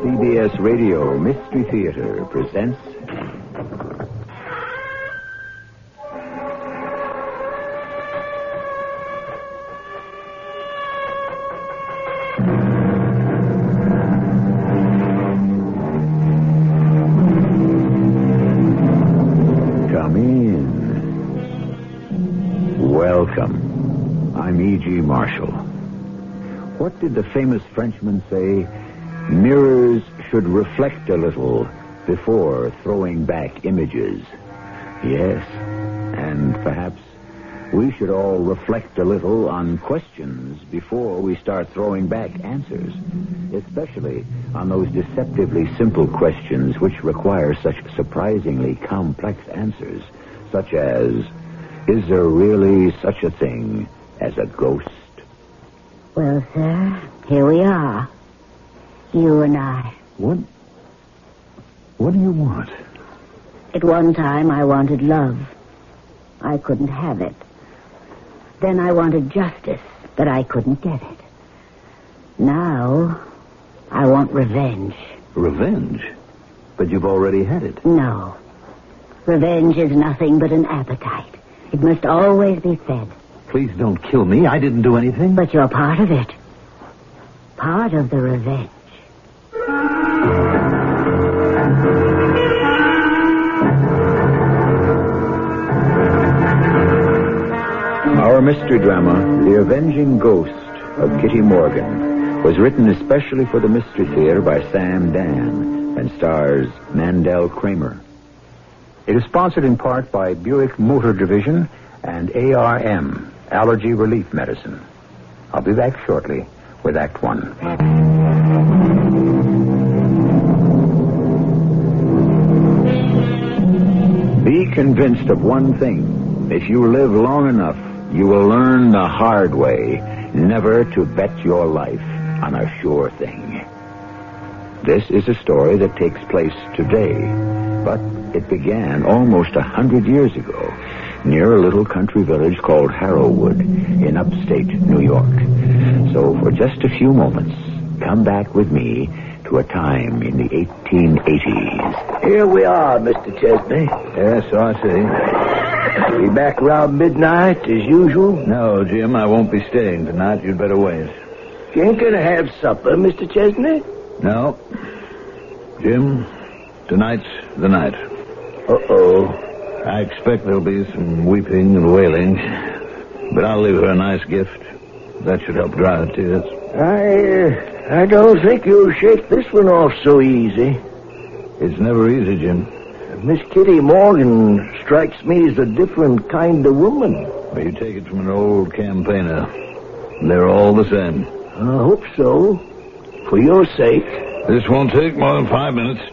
CBS Radio Mystery Theater presents... Come in. Welcome. I'm E.G. Marshall. What did the famous Frenchman say? Mirrors should reflect a little before throwing back images. Yes, and perhaps we should all reflect a little on questions before we start throwing back answers, especially on those deceptively simple questions which require such surprisingly complex answers, such as, is there really such a thing as a ghost? Well, sir, here we are. You and I. What do you want? At one time, I wanted love. I couldn't have it. Then I wanted justice, but I couldn't get it. Now, I want revenge. Revenge? But you've already had it. No. Revenge is nothing but an appetite. It must always be fed. Please don't kill me. I didn't do anything. But you're part of it. Part of the revenge. Our mystery drama, The Avenging Ghost of Kitty Morgan, was written especially for the Mystery Theater by Sam Dan and stars Mandel Kramer. It is sponsored in part by Buick Motor Division and ARM, Allergy Relief Medicine. I'll be back shortly with Act One. Be convinced of one thing. If you live long enough, you will learn the hard way never to bet your life on a sure thing. This is a story that takes place today, but it began almost 100 years ago near a little country village called Harrowwood in upstate New York. So for just a few moments, come back with me to a time in the 1880s. Here we are, Mr. Chesney. Yes, I see. Be back around midnight as usual? No, Jim, I won't be staying tonight. You'd better wait. You ain't gonna have supper, Mr. Chesney? No. Jim, tonight's the night. Uh-oh. I expect there'll be some weeping and wailing, but I'll leave her a nice gift. That should help dry her tears. I don't think you'll shake this one off so easy. It's never easy, Jim. Miss Kitty Morgan strikes me as a different kind of woman. Well, you take it from an old campaigner. They're all the same. I hope so. For your sake. This won't take more than 5 minutes.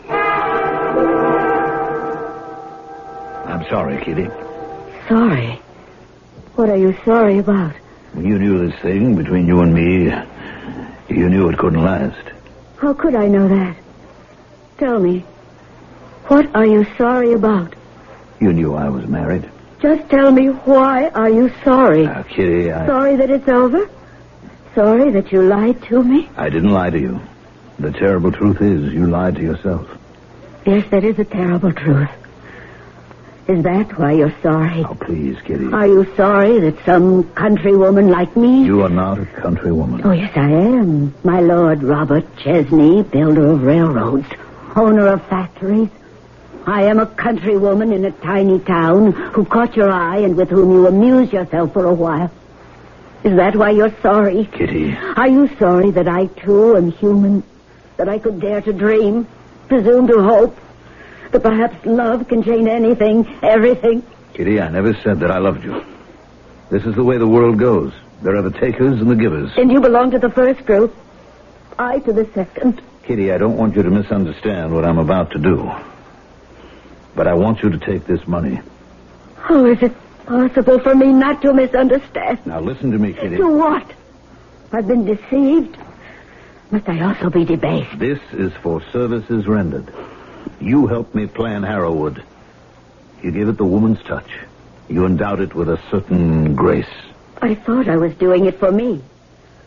I'm sorry, Kitty. Sorry? What are you sorry about? You knew this thing between you and me. You knew it couldn't last. How could I know that? Tell me. What are you sorry about? You knew I was married. Just tell me, why are you sorry? Now, Kitty, Sorry that it's over? Sorry that you lied to me? I didn't lie to you. The terrible truth is you lied to yourself. Yes, that is a terrible truth. Is that why you're sorry? Oh, please, Kitty. Are you sorry that some country woman like me... You are not a country woman. Oh, yes, I am. My Lord Robert Chesney, builder of railroads, owner of factories. I am a country woman in a tiny town who caught your eye and with whom you amused yourself for a while. Is that why you're sorry? Kitty. Are you sorry that I, too, am human? That I could dare to dream, presume to hope? That perhaps love can change anything, everything? Kitty, I never said that I loved you. This is the way the world goes. There are the takers and the givers. And you belong to the first group. I to the second. Kitty, I don't want you to misunderstand what I'm about to do. But I want you to take this money. Oh, is it possible for me not to misunderstand? Now, listen to me, Kitty. To what? I've been deceived. Must I also be debased? This is for services rendered. You helped me plan Harrowwood. You gave it the woman's touch. You endowed it with a certain grace. I thought I was doing it for me.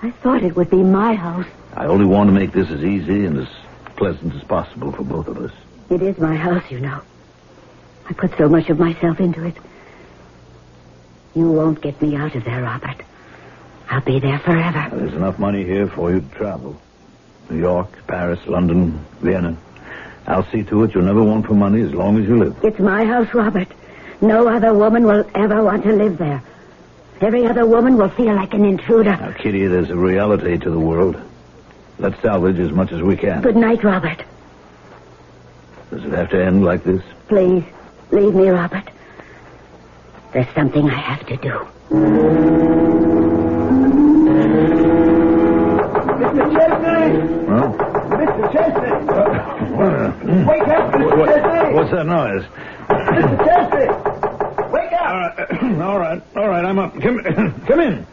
I thought it would be my house. I only want to make this as easy and as pleasant as possible for both of us. It is my house, you know. I put so much of myself into it. You won't get me out of there, Robert. I'll be there forever. There's enough money here for you to travel. New York, Paris, London, Vienna. I'll see to it you'll never want for money as long as you live. It's my house, Robert. No other woman will ever want to live there. Every other woman will feel like an intruder. Now, Kitty, there's a reality to the world. Let's salvage as much as we can. Good night, Robert. Does it have to end like this? Please, leave me, Robert. There's something I have to do. Mr. Chesney! Well? Mr. Chesney! Wake up, Mr. Chesney! What's that noise? Mr. Chesney! Wake up! All right, I'm up. Come in.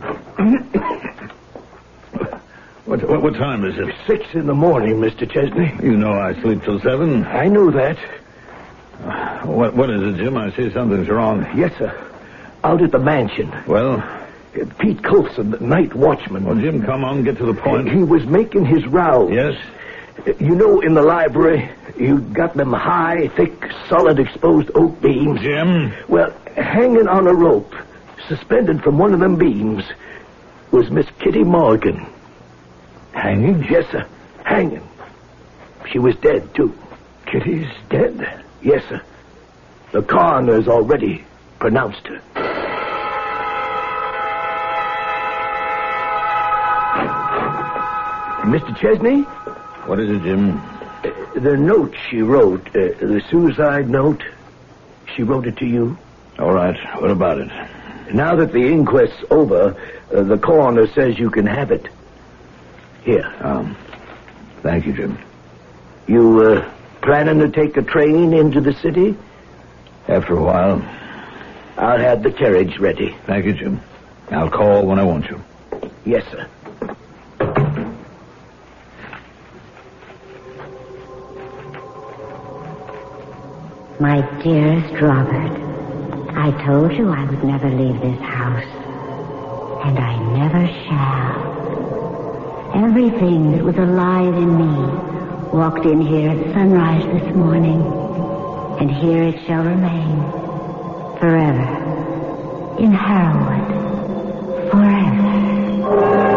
What time is it? 6 in the morning, Mr. Chesney. You know I sleep till 7. I knew that. What is it, Jim? I see something's wrong. Yes, sir. Out at the mansion. Well? Pete Coulson, the night watchman. Well, Jim, come on, get to the point. He was making his rounds. Yes? You know, in the library, you got them high, thick, solid, exposed oak beams. Jim? Well, hanging on a rope, suspended from one of them beams, was Miss Kitty Morgan. Hanging? Yes, sir. Hanging. She was dead, too. Kitty's dead? Yes, sir. The coroner's already pronounced her. Mr. Chesney? What is it, Jim? The note she wrote, the suicide note, she wrote it to you? All right. What about it? Now that the inquest's over, the coroner says you can have it. Here. Thank you, Jim. You, planning to take a train into the city? After a while. I'll have the carriage ready. Thank you, Jim. I'll call when I want you. Yes, sir. My dearest Robert, I told you I would never leave this house. And I never shall. Everything that was alive in me walked in here at sunrise this morning. And here it shall remain. Forever. In Harrowwood. Forever.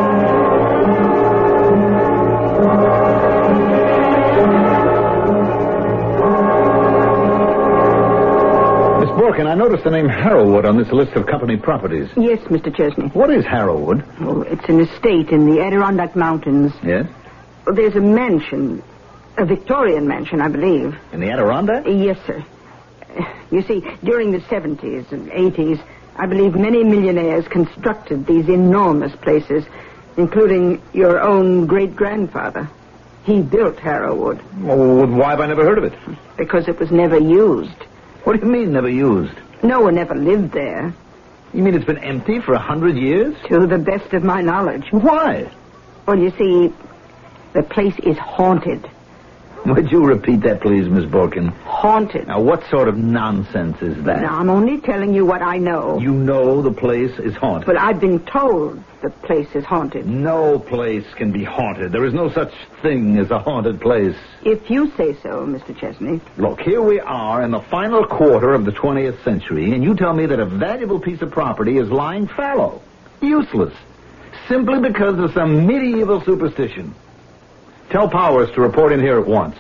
Borkin, I noticed the name Harrowwood on this list of company properties. Yes, Mr. Chesney. What is Harrowwood? Oh, it's an estate in the Adirondack Mountains. Yes? There's a mansion, a Victorian mansion, I believe. In the Adirondack? Yes, sir. You see, during the 70s and 80s, I believe many millionaires constructed these enormous places, including your own great-grandfather. He built Harrowwood. Oh, why have I never heard of it? Because it was never used. What do you mean, never used? No one ever lived there. You mean it's been empty for 100 years? To the best of my knowledge. Why? Well, you see, the place is haunted. Would you repeat that, please, Miss Borkin? Haunted. Now, what sort of nonsense is that? Now, I'm only telling you what I know. You know the place is haunted. But I've been told the place is haunted. No place can be haunted. There is no such thing as a haunted place. If you say so, Mr. Chesney. Look, here we are in the final quarter of the 20th century, and you tell me that a valuable piece of property is lying fallow, useless, simply because of some medieval superstition. Tell Powers to report in here at once.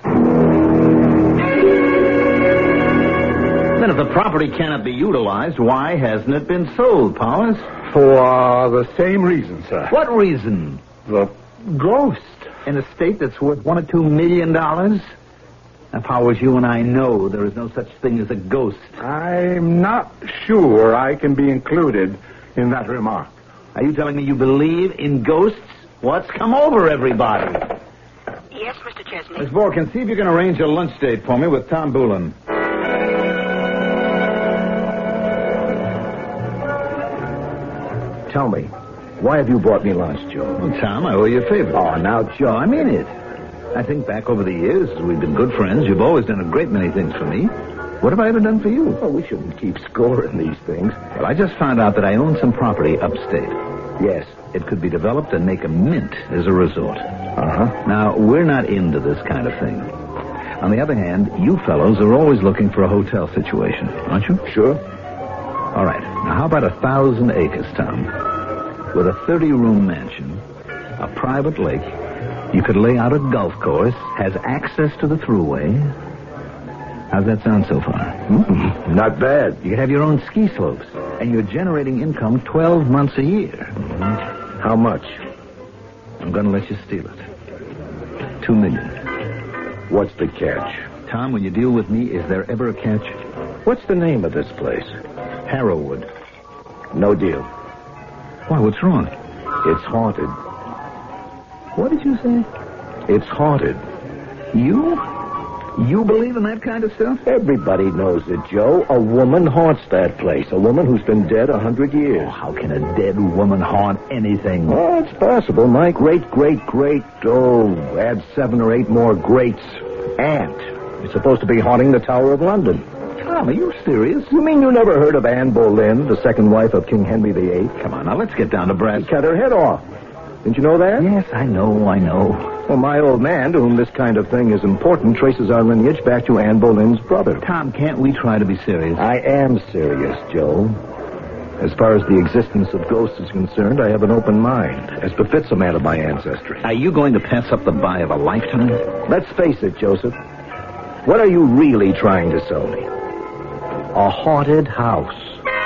Then if the property cannot be utilized, why hasn't it been sold, Powers? For the same reason, sir. What reason? The ghost. An estate that's worth $1 or $2 million? Now, Powers, you and I know there is no such thing as a ghost. I'm not sure I can be included in that remark. Are you telling me you believe in ghosts? What's come over everybody? Yes, Mr. Chesney. Miss Borkin, see if you can arrange a lunch date for me with Tom Boulin. Tell me, why have you brought me lunch, Joe? Well, Tom, I owe you a favor. Oh, now, Joe. I mean it. I think back over the years, we've been good friends. You've always done a great many things for me. What have I ever done for you? Oh, we shouldn't keep score in these things. Well, I just found out that I own some property upstate. Yes. it could be developed and make a mint as a resort. Uh-huh. Now, we're not into this kind of thing. On the other hand, you fellows are always looking for a hotel situation, aren't you? Sure. All right. Now, how about 1,000 acres, Tom? With a 30-room mansion, a private lake, you could lay out a golf course, has access to the thruway. How's that sound so far? Not bad. You could have your own ski slopes, and you're generating income 12 months a year. How much? I'm going to let you steal it. $2 million. What's the catch? Tom, when you deal with me, is there ever a catch? What's the name of this place? Harrowwood. No deal. Why, what's wrong? It's haunted. What did you say? It's haunted. You? You believe in that kind of stuff? Everybody knows it, Joe. A woman haunts that place. A woman who's been dead 100 years. How can a dead woman haunt anything? Oh, it's possible. My great, add 7 or 8 more greats. Aunt is supposed to be haunting the Tower of London. Tom, are you serious? You mean you never heard of Anne Boleyn, the second wife of King Henry VIII? Come on, now let's get down to brass. He cut her head off. Didn't you know that? Yes, I know. Well, my old man, to whom this kind of thing is important, traces our lineage back to Anne Boleyn's brother. Tom, can't we try to be serious? I am serious, Joe. As far as the existence of ghosts is concerned, I have an open mind, as befits a man of my ancestry. Are you going to pass up the buy of a lifetime? Let's face it, Joseph. What are you really trying to sell me? A haunted house.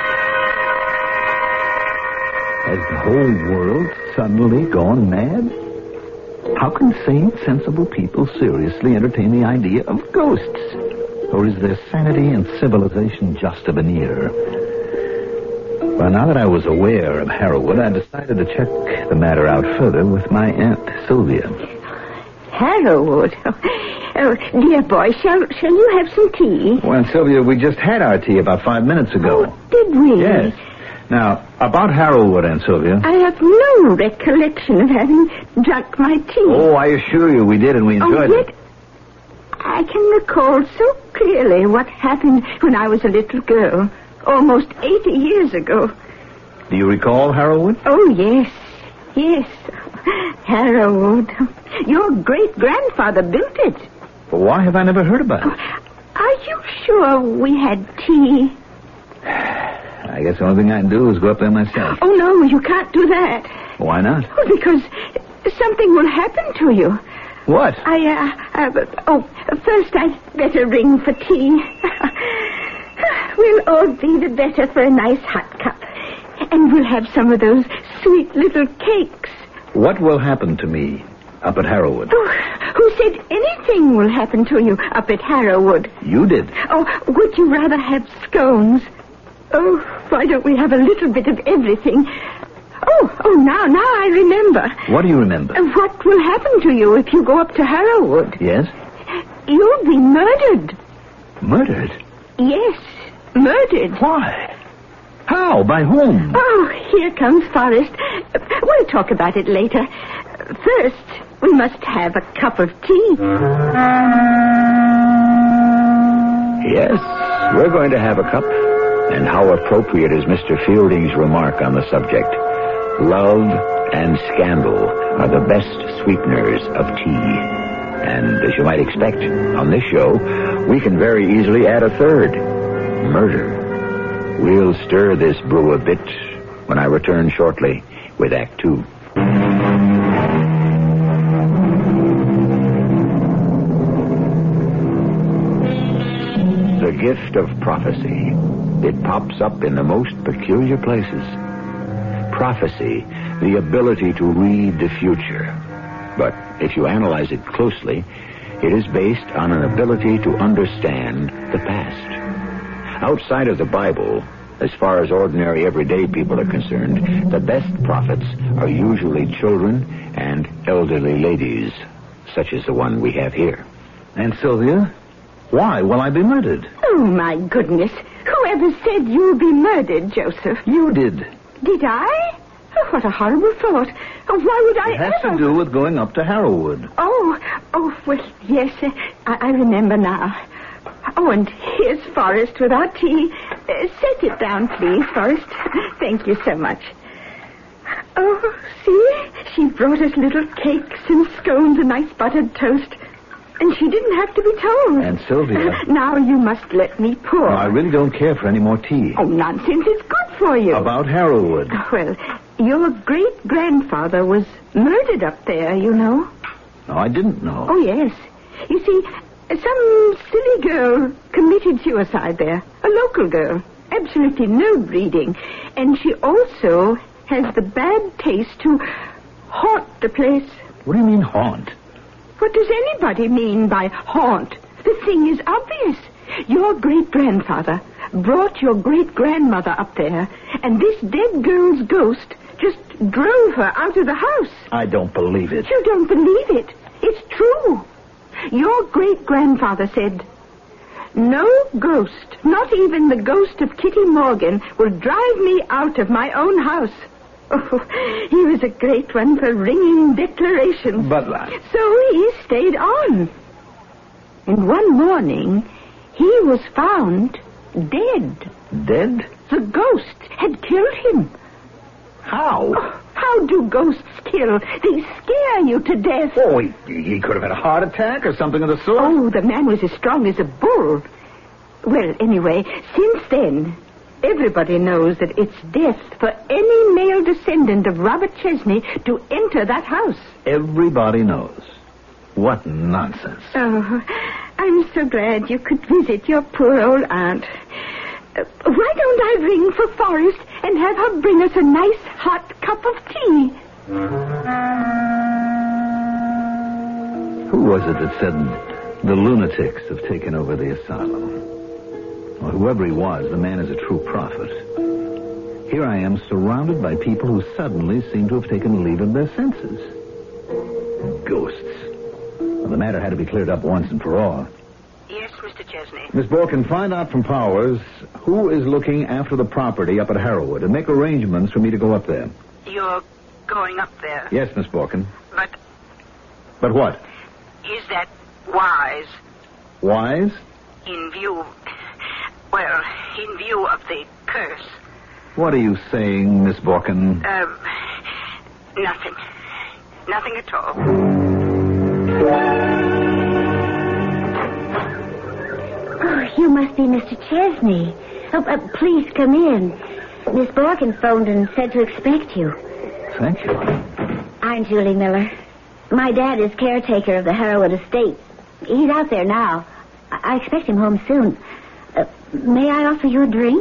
Has the whole world suddenly gone mad? How can sane, sensible people seriously entertain the idea of ghosts? Or is their sanity and civilization just a veneer? Well, now that I was aware of Harrowwood, I decided to check the matter out further with my Aunt Sylvia. Harrowwood? Oh, dear boy, shall you have some tea? Well, Aunt Sylvia, we just had our tea about 5 minutes ago. Oh, did we? Yes. Now, about Harrowwood, Aunt Sylvia. I have no recollection of having drunk my tea. Oh, I assure you we did, and we enjoyed yet it. I can recall so clearly what happened when I was a little girl, almost 80 years ago. Do you recall Harrowwood? Oh, yes. Harrowwood. Your great-grandfather built it. Well, why have I never heard about it? Are you sure we had tea? I guess the only thing I can do is go up there myself. Oh, no, you can't do that. Why not? Oh, because something will happen to you. What? First I'd better ring for tea. We'll all be the better for a nice hot cup. And we'll have some of those sweet little cakes. What will happen to me up at Harrowwood? Oh, who said anything will happen to you up at Harrowwood? You did. Oh, would you rather have scones? Oh, why don't we have a little bit of everything? Now I remember. What do you remember? What will happen to you if you go up to Harrowwood? Yes? You'll be murdered. Murdered? Yes, murdered. Why? How? By whom? Oh, here comes Forrest. We'll talk about it later. First, we must have a cup of tea. Yes, we're going to have a cup. And how appropriate is Mr. Fielding's remark on the subject. Love and scandal are the best sweeteners of tea. And as you might expect, on this show, we can very easily add a third. Murder. We'll stir this brew a bit when I return shortly with Act 2. The gift of prophecy. It pops up in the most peculiar places. Prophecy, the ability to read the future. But if you analyze it closely, it is based on an ability to understand the past. Outside of the Bible, as far as ordinary everyday people are concerned, the best prophets are usually children and elderly ladies, such as the one we have here. Aunt Sylvia, why will I be murdered? Oh, my goodness. Whoever said you'll be murdered, Joseph? You did. Did I? Oh, what a horrible thought. Oh, why would I It has to do with going up to Harrowwood. Oh, well, yes, I remember now. Oh, and here's Forrest with our tea. Set it down, please, Forrest. Thank you so much. Oh, see? She brought us little cakes and scones and nice buttered toast. And she didn't have to be told. And Sylvia... Now you must let me pour. No, I really don't care for any more tea. Oh, nonsense. It's good for you. About Harrowwood. Well, your great-grandfather was murdered up there, you know. No, I didn't know. Oh, yes. You see, some silly girl committed suicide there. A local girl. Absolutely no breeding. And she also has the bad taste to haunt the place. What do you mean, haunt? What does anybody mean by haunt? The thing is obvious. Your great-grandfather brought your great-grandmother up there, and this dead girl's ghost just drove her out of the house. I don't believe it. You don't believe it. It's true. Your great-grandfather said, "No ghost, not even the ghost of Kitty Morgan, will drive me out of my own house." Oh, he was a great one for ringing declarations. But... So he stayed on. And one morning, he was found dead. Dead? The ghost had killed him. How? Oh, how do ghosts kill? They scare you to death. Oh, he could have had a heart attack or something of the sort. Oh, the man was as strong as a bull. Well, anyway, since then, everybody knows that it's death for any male descendant of Robert Chesney to enter that house. Everybody knows. What nonsense. Oh, I'm so glad you could visit your poor old aunt. Why don't I ring for Forrest and have her bring us a nice hot cup of tea? Who was it that said the lunatics have taken over the asylum? Well, whoever he was, the man is a true prophet. Here I am surrounded by people who suddenly seem to have taken leave of their senses. Ghosts. Well, the matter had to be cleared up once and for all. Yes, Mr. Chesney. Miss Borkin, find out from Powers who is looking after the property up at Harrowwood and make arrangements for me to go up there. You're going up there? Yes, Miss Borkin. But But what? is that wise Wise? in view of the curse? What are you saying, Miss Borkin? Nothing. Nothing at all. Oh, you must be Mr. Chesney. Oh, please come in. Miss Borkin phoned and said to expect you. Thank you. I'm Julie Miller. My dad is caretaker of the Harrowwood estate. He's out there now. I expect him home soon. May I offer you a drink?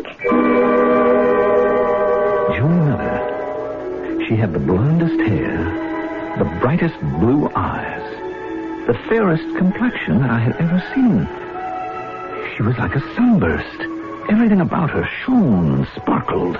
Julie Miller. She had the blondest hair, the brightest blue eyes, the fairest complexion I had ever seen. She was like a sunburst. Everything about her shone and sparkled.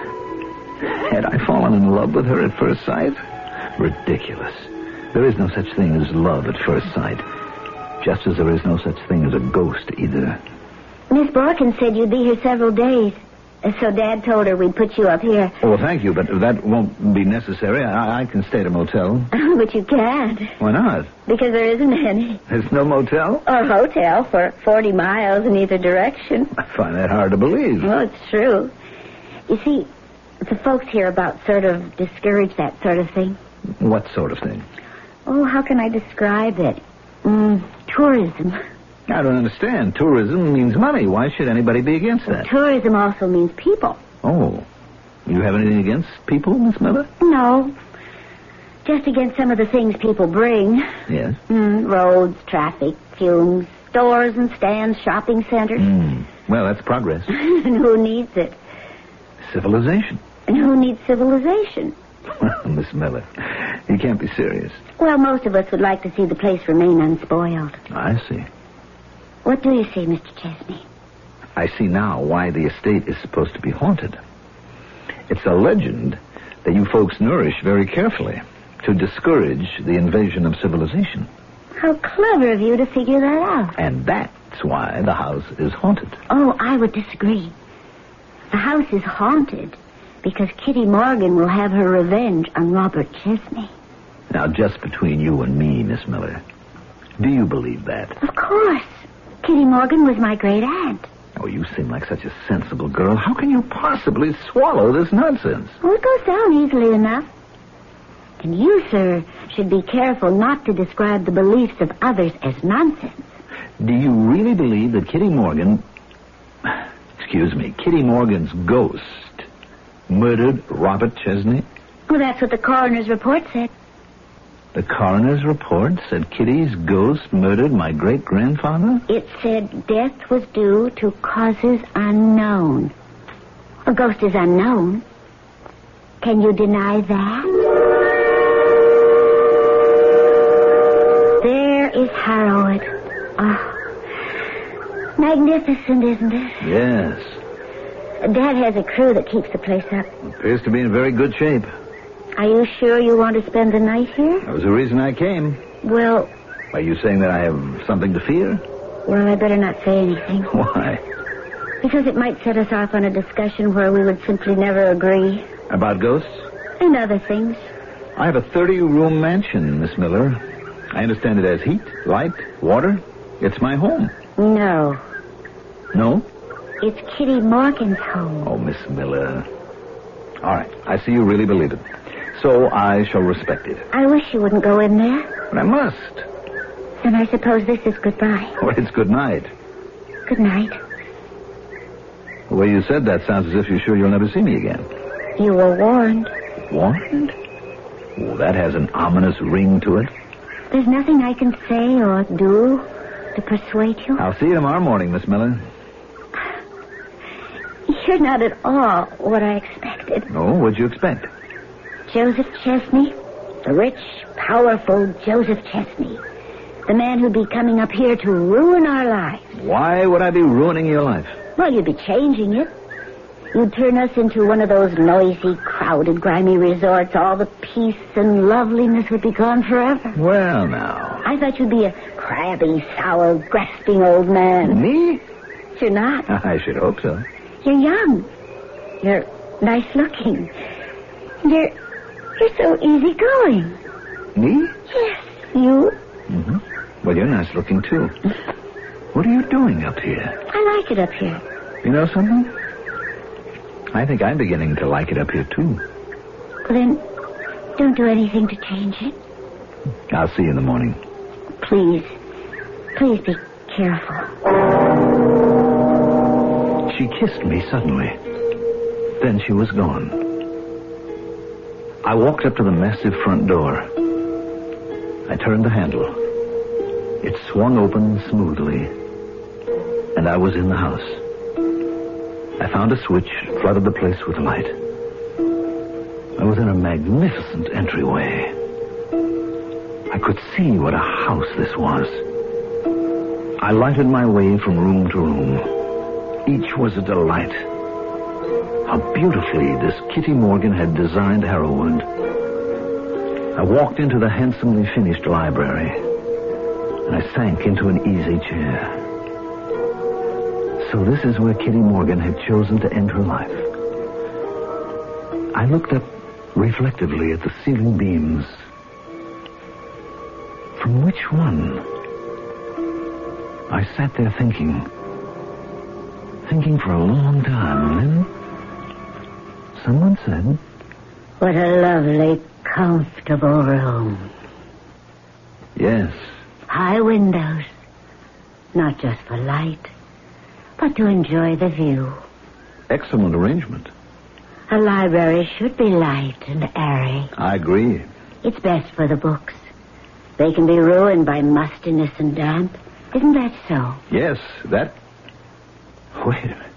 Had I fallen in love with her at first sight? Ridiculous. There is no such thing as love at first sight. Just as there is no such thing as a ghost either. Miss Borkin said you'd be here several days. So Dad told her we'd put you up here. Oh, well, thank you, but that won't be necessary. I can stay at a motel. But you can't. Why not? Because there isn't any. There's no motel? Or hotel for 40 miles in either direction. I find that hard to believe. Well, it's true. You see, the folks here about sort of discourage that sort of thing. What sort of thing? Oh, how can I describe it? Tourism. I don't understand. Tourism means money. Why should anybody be against that? Tourism also means people. Oh. You have anything against people, Miss Miller? No. Just against some of the things people bring. Yes. Roads, traffic, fumes, stores and stands, shopping centers. Well, that's progress. And who needs it? Civilization. And who needs civilization? Miss Miller, you can't be serious. Well, most of us would like to see the place remain unspoiled. I see. What do you see, Mr. Chesney? I see now why the estate is supposed to be haunted. It's a legend that you folks nourish very carefully to discourage the invasion of civilization. How clever of you to figure that out. And that's why the house is haunted. Oh, I would disagree. The house is haunted because Kitty Morgan will have her revenge on Robert Chesney. Now, just between you and me, Miss Miller, do you believe that? Of course. Kitty Morgan was my great aunt. Oh, you seem like such a sensible girl. How can you possibly swallow this nonsense? Well, it goes down easily enough. And you, sir, should be careful not to describe the beliefs of others as nonsense. Do you really believe that Kitty Morgan's ghost murdered Robert Chesney? Well, that's what the coroner's report said. The coroner's report said Kitty's ghost murdered my great-grandfather? It said death was due to causes unknown. A ghost is unknown. Can you deny that? There is Harrowwood. Oh, magnificent, isn't it? Yes. Dad has a crew that keeps the place up. Appears to be in very good shape. Are you sure you want to spend the night here? That was the reason I came. Well... Are you saying that I have something to fear? Well, I better not say anything. Why? Because it might set us off on a discussion where we would simply never agree. About ghosts? And other things. I have a 30-room mansion, Miss Miller. I understand it has heat, light, water. It's my home. No. No? It's Kitty Morgan's home. Oh, Miss Miller. All right, I see you really believe it. So I shall respect it. I wish you wouldn't go in there. But I must. Then I suppose this is goodbye. Well, it's good night. Good night. The way you said that sounds as if you're sure you'll never see me again. You were warned. Warned? Oh, that has an ominous ring to it. There's nothing I can say or do to persuade you. I'll see you tomorrow morning, Miss Miller. You're not at all what I expected. Oh, what'd you expect? Joseph Chesney, the rich, powerful Joseph Chesney. The man who'd be coming up here to ruin our lives. Why would I be ruining your life? Well, you'd be changing it. You'd turn us into one of those noisy, crowded, grimy resorts. All the peace and loveliness would be gone forever. Well, now. I thought you'd be a crabby, sour, grasping old man. Me? You're not. I should hope so. You're young. You're nice looking. You're so easygoing. Me? Yes, you. Mm-hmm. Well, you're nice looking, too. What are you doing up here? I like it up here. You know something? I think I'm beginning to like it up here, too. Well, then, don't do anything to change it. I'll see you in the morning. Please be careful. She kissed me suddenly. Then she was gone. I walked up to the massive front door. I turned the handle. It swung open smoothly, and I was in the house. I found a switch, flooded the place with light. I was in a magnificent entryway. I could see what a house this was. I lighted my way from room to room. Each was a delight. How beautifully this Kitty Morgan had designed Harrowwood. I walked into the handsomely finished library, and I sank into an easy chair. So this is where Kitty Morgan had chosen to end her life. I looked up reflectively at the ceiling beams. From which one? I sat there thinking for a long time, and then someone said, What a lovely, comfortable room. Yes. High windows. Not just for light, but to enjoy the view. Excellent arrangement. A library should be light and airy. I agree. It's best for the books. They can be ruined by mustiness and damp. Isn't that so? Yes, that... Wait a minute.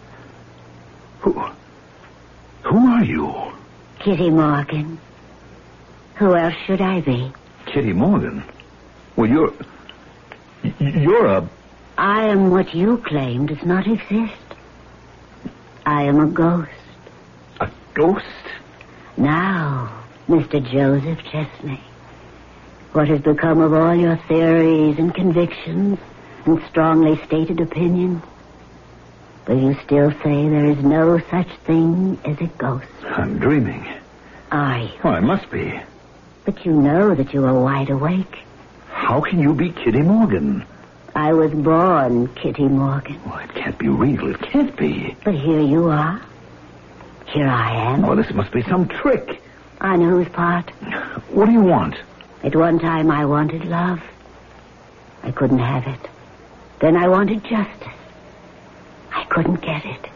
Who are you? Kitty Morgan. Who else should I be? Kitty Morgan? Well, you're a... I am what you claim does not exist. I am a ghost. A ghost? Now, Mr. Joseph Chesney, what has become of all your theories and convictions and strongly stated opinions? Will you still say there is no such thing as a ghost? I'm dreaming. Are you? Oh, I must be. But you know that you are wide awake. How can you be Kitty Morgan? I was born Kitty Morgan. Well, it can't be real. It can't be. But here you are. Here I am. Oh, this must be some trick. On whose part? What do you want? At one time, I wanted love. I couldn't have it. Then I wanted justice. I couldn't get it.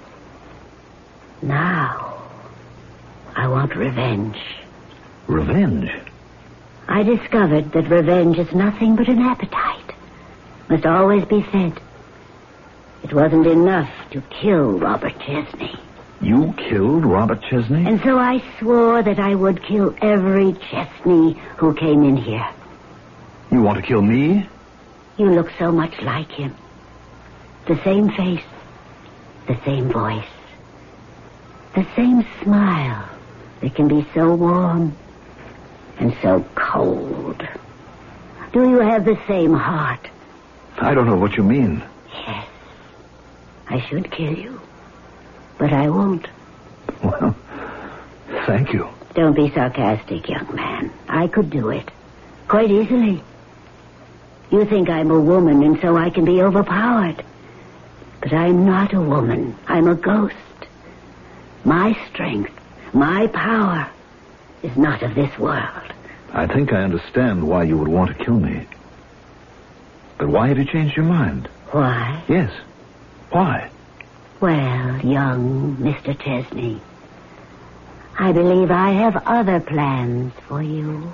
Now, I want revenge. Revenge? I discovered that revenge is nothing but an appetite. Must always be fed. It wasn't enough to kill Robert Chesney. You killed Robert Chesney? And so I swore that I would kill every Chesney who came in here. You want to kill me? You look so much like him. The same face, the same voice, the same smile that can be so warm and so cold. Do you have the same heart? I don't know what you mean. Yes. I should kill you, but I won't. Well, thank you. Don't be sarcastic, young man. I could do it. Quite easily. You think I'm a woman, and so I can be overpowered. But I'm not a woman. I'm a ghost. My strength, my power, is not of this world. I think I understand why you would want to kill me. But why have you changed your mind? Why? Yes. Why? Well, young Mr. Chesney, I believe I have other plans for you.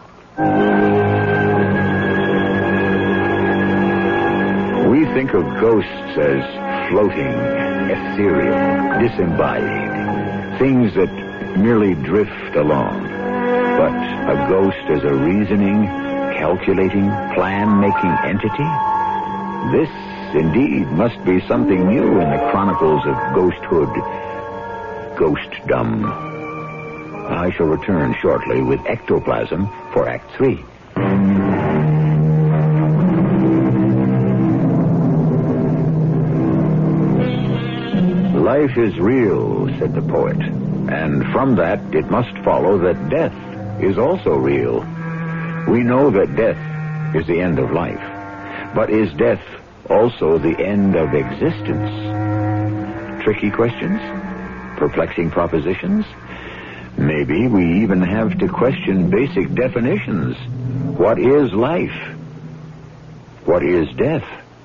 We think of ghosts as floating, ethereal, disembodied, things that merely drift along. But a ghost as a reasoning, calculating, plan-making entity? This, indeed, must be something new in the chronicles of ghosthood, ghostdom. I shall return shortly with Ectoplasm for Act 3. Life is real, said the poet, and from that it must follow that death is also real. We know that death is the end of life, but is death also the end of existence? Tricky questions? Perplexing propositions? Maybe we even have to question basic definitions. What is life? What is death?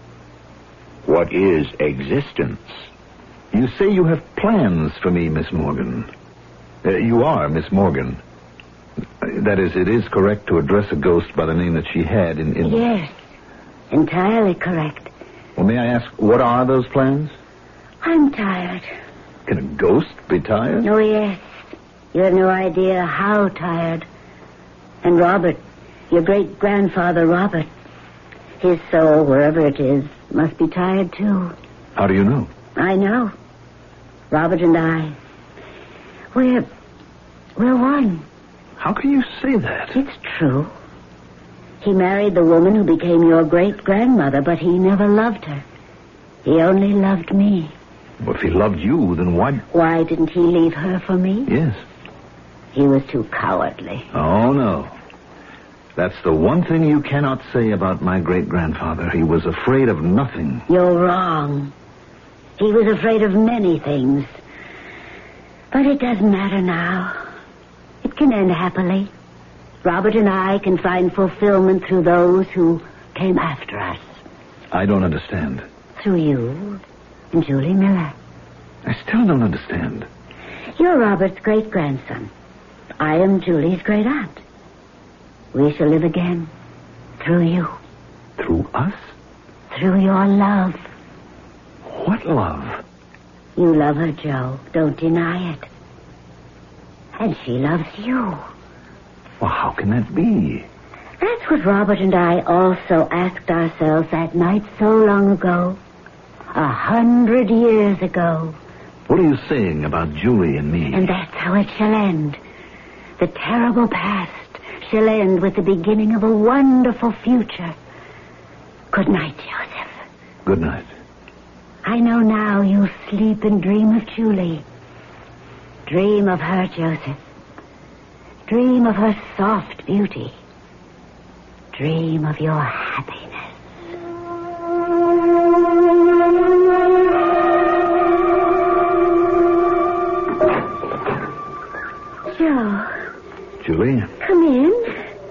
What is existence? You say you have plans for me, Miss Morgan. You are Miss Morgan. That is, it is correct to address a ghost by the name that she had in... Yes, entirely correct. Well, may I ask, what are those plans? I'm tired. Can a ghost be tired? Oh, yes. You have no idea how tired. And Robert, your great-grandfather Robert, his soul, wherever it is, must be tired, too. How do you know? I know. Robert and I, we're one. How can you say that? It's true. He married the woman who became your great-grandmother, but he never loved her. He only loved me. Well, if he loved you, then why... Why didn't he leave her for me? Yes. He was too cowardly. Oh, no. That's the one thing you cannot say about my great-grandfather. He was afraid of nothing. You're wrong. He was afraid of many things. But it doesn't matter now. It can end happily. Robert and I can find fulfillment through those who came after us. I don't understand. Through you and Julie Miller. I still don't understand. You're Robert's great-grandson. I am Julie's great-aunt. We shall live again. Through you. Through us? Through your love. What love? You love her, Joe. Don't deny it. And she loves you. Well, how can that be? That's what Robert and I also asked ourselves that night so long ago. 100 years ago. What are you saying about Julie and me? And that's how it shall end. The terrible past shall end with the beginning of a wonderful future. Good night, Joseph. Good night. I know now you'll sleep and dream of Julie. Dream of her, Joseph. Dream of her soft beauty. Dream of your happiness. Joe. Julie? Come in.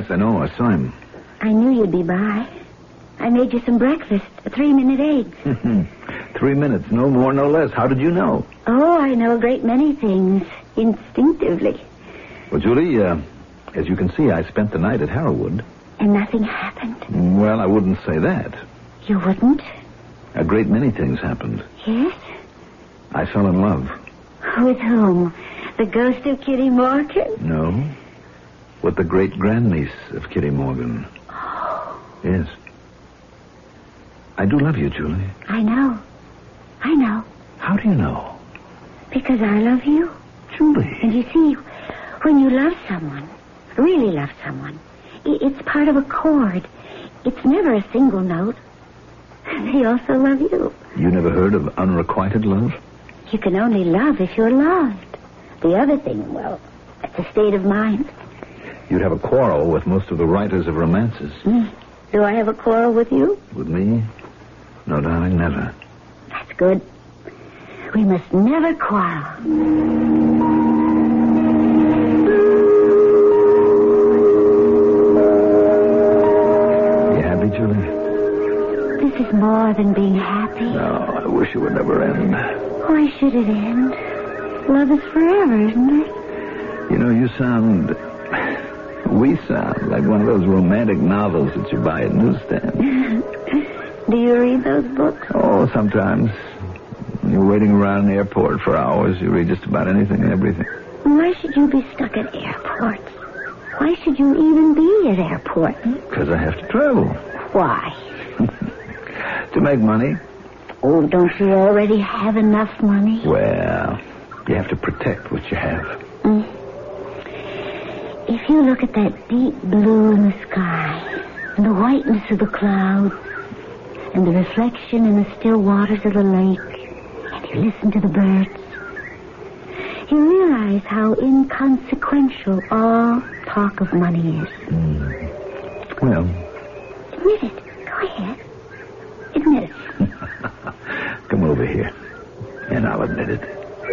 Yes, I know. I saw him. I knew you'd be by. I made you some breakfast, a 3-minute egg. 3 minutes, no more, no less. How did you know? Oh, I know a great many things, instinctively. Well, Julie, as you can see, I spent the night at Harrowwood. And nothing happened. Well, I wouldn't say that. You wouldn't? A great many things happened. Yes? I fell in love. With whom? The ghost of Kitty Morgan? No. With the great-grandniece of Kitty Morgan. Oh. Yes. I do love you, Julie. I know. How do you know? Because I love you. Julie. And you see, when you love someone, really love someone, it's part of a chord. It's never a single note. They also love you. You never heard of unrequited love? You can only love if you're loved. The other thing, well, it's a state of mind. You'd have a quarrel with most of the writers of romances. Do I have a quarrel with you? With me? No, darling, never. That's good. We must never quarrel. You happy, Julie? This is more than being happy. No, I wish it would never end. Why should it end? Love is forever, isn't it? You know, we sound like one of those romantic novels that you buy at newsstands. Do you read those books? Oh, sometimes. When you're waiting around an airport for hours, you read just about anything and everything. Why should you be stuck at airports? Why should you even be at airports? Because I have to travel. Why? To make money. Oh, don't you already have enough money? Well, you have to protect what you have. If you look at that deep blue in the sky, and the whiteness of the clouds, and the reflection in the still waters of the lake, and you listen to the birds, you realize how inconsequential all talk of money is. Well. Admit it. Go ahead. Admit it. Come over here, and I'll admit it.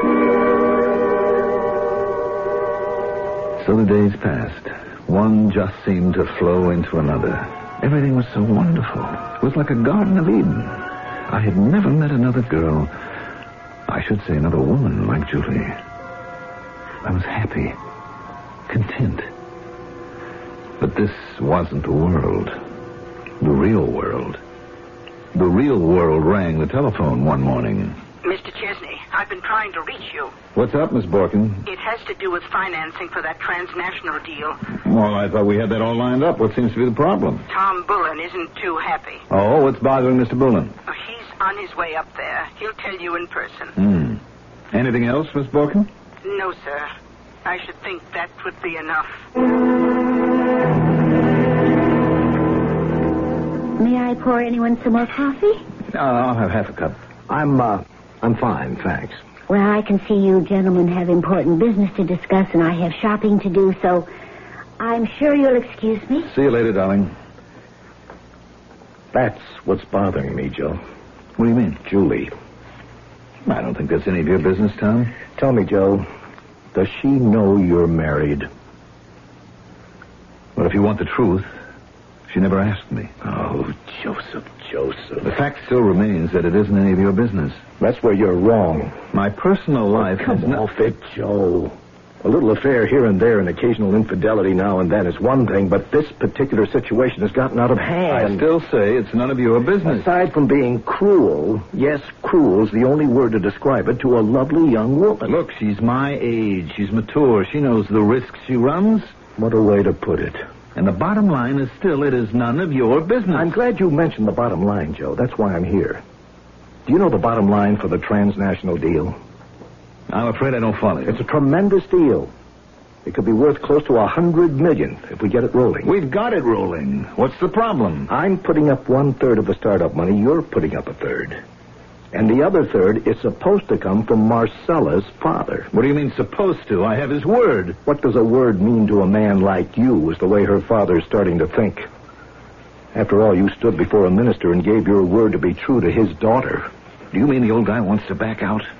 So the days passed. One just seemed to flow into another. Everything was so wonderful. It was like a Garden of Eden. I had never met another girl, I should say another woman like Julie. I was happy, content. But this wasn't the world. The real world. The real world rang the telephone one morning. Mr. Chesney, I've been trying to reach you. What's up, Miss Borkin? It has to do with financing for that transnational deal. Well, I thought we had that all lined up. What seems to be the problem? Tom Bullen isn't too happy. Oh, what's bothering Mr. Bullen? Oh, he's on his way up there. He'll tell you in person. Anything else, Miss Borkin? No, sir. I should think that would be enough. May I pour anyone some more coffee? I'll have half a cup. I'm fine, thanks. Well, I can see you gentlemen have important business to discuss, and I have shopping to do, so I'm sure you'll excuse me. See you later, darling. That's what's bothering me, Joe. What do you mean? Julie. I don't think that's any of your business, Tom. Tell me, Joe, does she know you're married? Well, if you want the truth, she never asked me. Oh, Joseph. The fact still remains that it isn't any of your business. That's where you're wrong. My personal life Come off it, Joe. A little affair here and there and occasional infidelity now and then is one thing, but this particular situation has gotten out of hand. I still say it's none of your business. Aside from being cruel, yes, cruel's the only word to describe it to a lovely young woman. Look, she's my age. She's mature. She knows the risks she runs. What a way to put it. And the bottom line is still, it is none of your business. I'm glad you mentioned the bottom line, Joe. That's why I'm here. Do you know the bottom line for the transnational deal? I'm afraid I don't follow you. It's a tremendous deal. It could be worth close to $100 million if we get it rolling. We've got it rolling. What's the problem? I'm putting up 1/3 of the startup money. You're putting up 1/3. And the other 1/3 is supposed to come from Marcella's father. What do you mean, supposed to? I have his word. What does a word mean to a man like you is the way her father's starting to think. After all, you stood before a minister and gave your word to be true to his daughter. Do you mean the old guy wants to back out?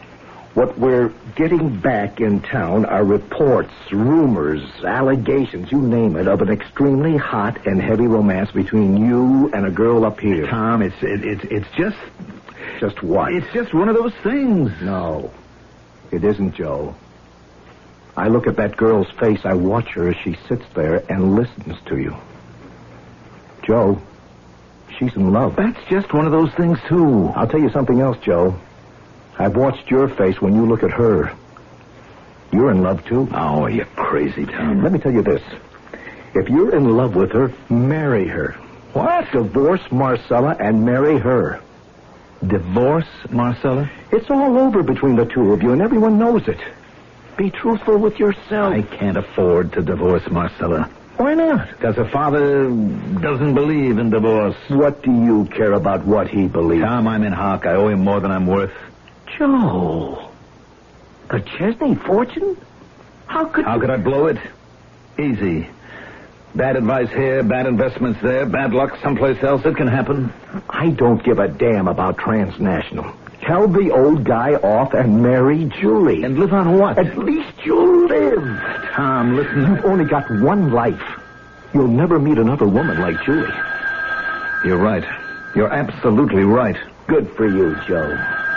What we're getting back in town are reports, rumors, allegations, you name it, of an extremely hot and heavy romance between you and a girl up here. Tom, it's just... Just what? It's just one of those things. No, it isn't, Joe. I look at that girl's face, I watch her as she sits there and listens to you. Joe, she's in love. That's just one of those things, too. I'll tell you something else, Joe. I've watched your face when you look at her. You're in love, too. Oh, you're crazy, Tom. Let me tell you this. If you're in love with her, marry her. What? Divorce Marcella and marry her. Divorce Marcella? It's all over between the two of you, and everyone knows it. Be truthful with yourself. I can't afford to divorce Marcella. Why not? Because her father doesn't believe in divorce. What do you care about what he believes? Tom, I'm in hock. I owe him more than I'm worth. Joe, a Chesney fortune? How could I blow it? Easy. Bad advice here, bad investments there, bad luck someplace else. It can happen. I don't give a damn about transnational. Tell the old guy off and marry Julie. And live on what? At least you'll live. Tom, listen. You've only got one life. You'll never meet another woman like Julie. You're right. You're absolutely right. Good for you, Joe.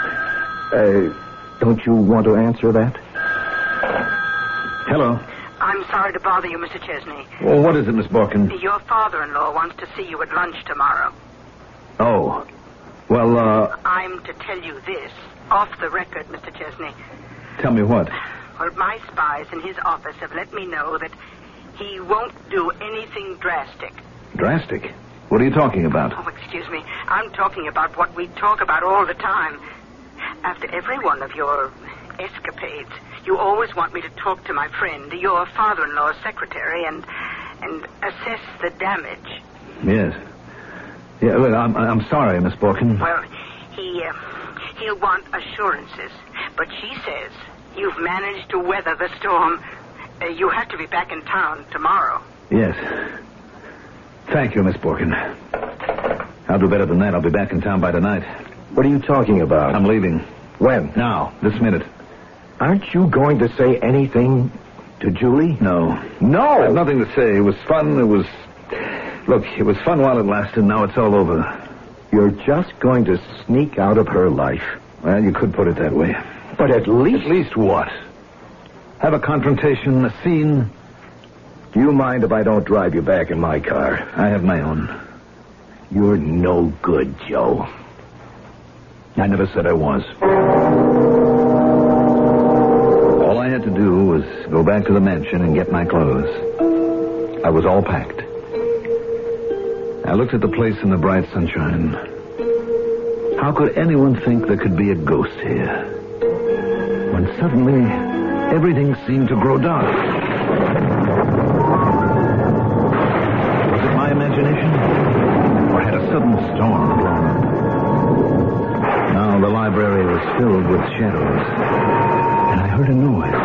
Don't you want to answer that? Hello. I'm sorry to bother you, Mr. Chesney. Well, what is it, Miss Borkin? Your father-in-law wants to see you at lunch tomorrow. Oh. Well, I'm to tell you this, off the record, Mr. Chesney. Tell me what? Well, my spies in his office have let me know that he won't do anything drastic. Drastic? What are you talking about? Oh, excuse me. I'm talking about what we talk about all the time. After every one of your escapades, you always want me to talk to my friend, your father-in-law's secretary, and assess the damage. Yes. Yeah, well, I'm sorry, Miss Borkin. Well, he'll want assurances, but she says you've managed to weather the storm. You have to be back in town tomorrow. Yes. Thank you, Miss Borkin. I'll do better than that. I'll be back in town by tonight. What are you talking about? I'm leaving. When? Now, this minute. Aren't you going to say anything to Julie? No. No! I have nothing to say. It was fun. Look, it was fun while it lasted. Now it's all over. You're just going to sneak out of her life. Well, you could put it that way. But at least... At least what? Have a confrontation, a scene? Do you mind if I don't drive you back in my car? I have my own. You're no good, Joe. I never said I was. All I had to do was go back to the mansion and get my clothes. I was all packed. I looked at the place in the bright sunshine. How could anyone think there could be a ghost here? When suddenly, everything seemed to grow dark. Was it my imagination? Or had a sudden storm blown up? Now the library was filled with shadows. And I heard a noise.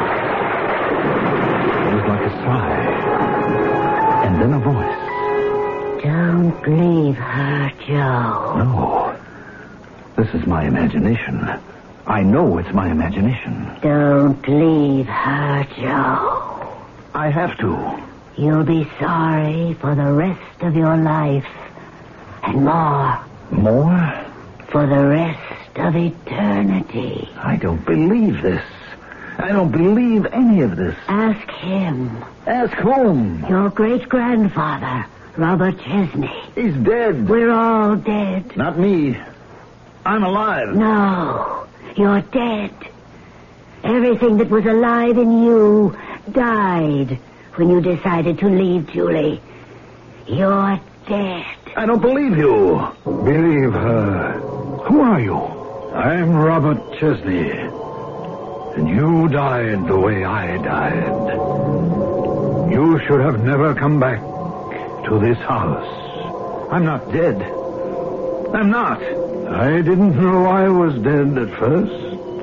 It was like a sigh. And then a voice. Don't leave her, Joe. No. This is my imagination. I know it's my imagination. Don't leave her, Joe. I have to. You'll be sorry for the rest of your life. And more. More? For the rest of eternity. I don't believe this. I don't believe any of this. Ask him. Ask whom? Your great-grandfather, Robert Chesney. He's dead. We're all dead. Not me. I'm alive. No, you're dead. Everything that was alive in you died when you decided to leave Julie. You're dead. I don't believe you. Believe her. Who are you? I'm Robert Chesney. And you died the way I died. You should have never come back to this house. I'm not dead. I'm not. I didn't know I was dead at first.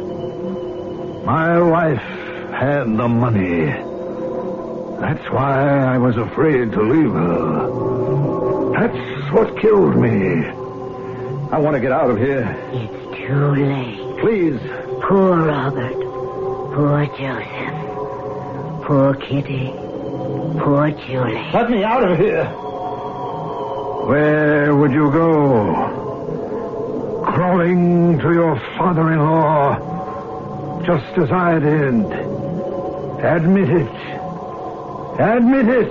My wife had the money. That's why I was afraid to leave her. That's what killed me. I want to get out of here. It's too late. Please. Poor Robert. Poor Joseph. Poor Kitty. Poor Julie. Let me out of here. Where would you go? Crawling to your father-in-law, just as I did. Admit it. Admit it.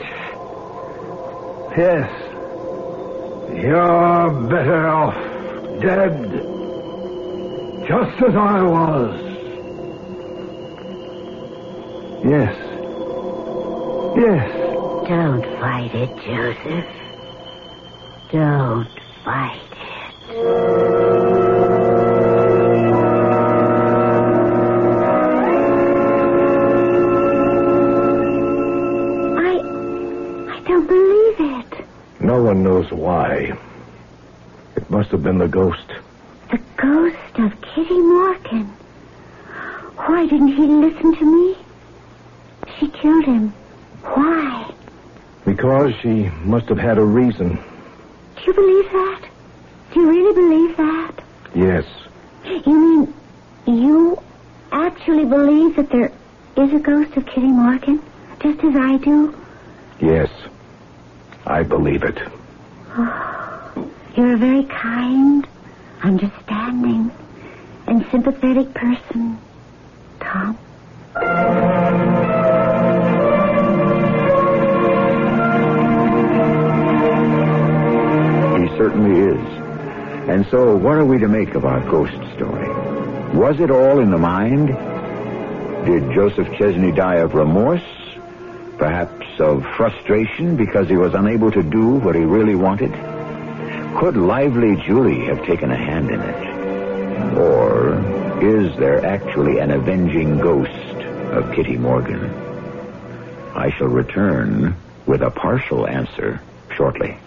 Yes. You're better off dead, just as I was. Yes. Yes. Don't fight it, Joseph. Don't fight it. I don't believe it. No one knows why. It must have been the ghost. The ghost of Kitty Morgan. Why didn't he listen to me? She killed him. Why? Because she must have had a reason. Do you believe that? Do you really believe that? Yes. You mean you actually believe that there is a ghost of Kitty Morgan? Just as I do? Yes. I believe it. Oh, you're a very kind, understanding, and sympathetic person, Tom. He certainly is. And so, what are we to make of our ghost story? Was it all in the mind? Did Joseph Chesney die of remorse? Perhaps of frustration because he was unable to do what he really wanted? Could lively Julie have taken a hand in it? Or is there actually an avenging ghost of Kitty Morgan? I shall return with a partial answer shortly.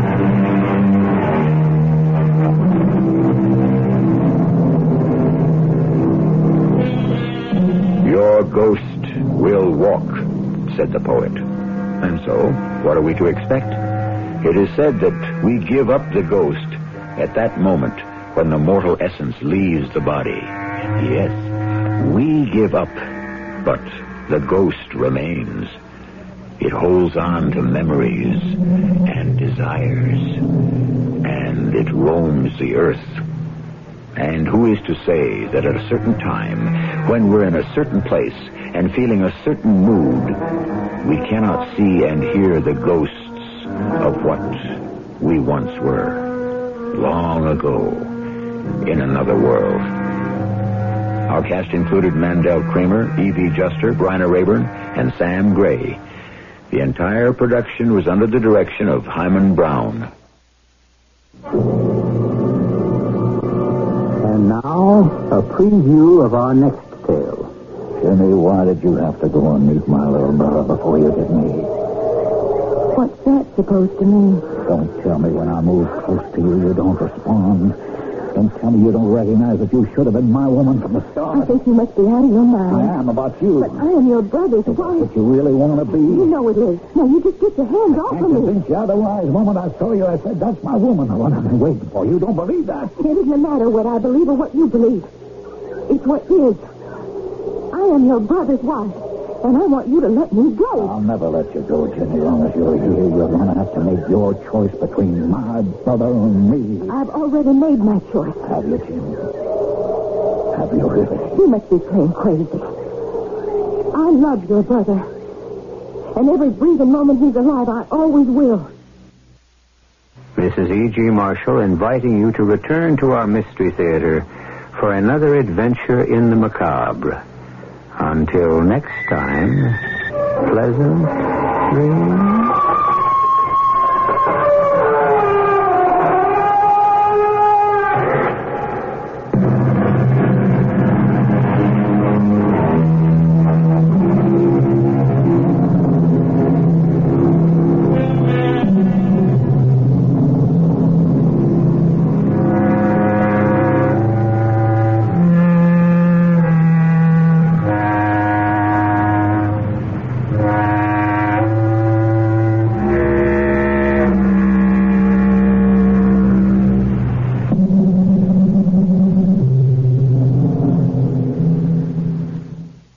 Your ghost will walk, said the poet. And so, what are we to expect? It is said that we give up the ghost at that moment when the mortal essence leaves the body. Yes, we give up, but the ghost remains. It holds on to memories and desires, and it roams the earth. And who is to say that at a certain time, when we're in a certain place and feeling a certain mood, we cannot see and hear the ghosts of what we once were, long ago, in another world. Our cast included Mandel Kramer, E.V. Juster, Bryna Rayburn, and Sam Gray. The entire production was under the direction of Hyman Brown. And now, a preview of our next tale. Jimmy, why did you have to go and meet my little brother before you did me? What's that supposed to mean? Don't tell me when I move close to you, you don't respond. Don't tell me you don't recognize that you should have been my woman from the start. I think you must be out of your mind. I am about you. But I am your brother's wife. What you really want to be? You know it is. Now, you just get your hands off I of me. convince you otherwise. The moment I saw you, I said, that's my woman, the one I've been waiting for. You don't believe that? It doesn't matter what I believe or what you believe. It's what is. I am your brother's wife, and I want you to let me go. I'll never let you go, Jenny. As long as you're here, you're going to have to make your choice between my brother and me. I've already made my choice. Have you, Jim? Have you really? You must be playing crazy. I love your brother. And every breathing moment he's alive, I always will. This is E.G. Marshall inviting you to return to our Mystery Theater for another adventure in the macabre. Until next time, pleasant dreams.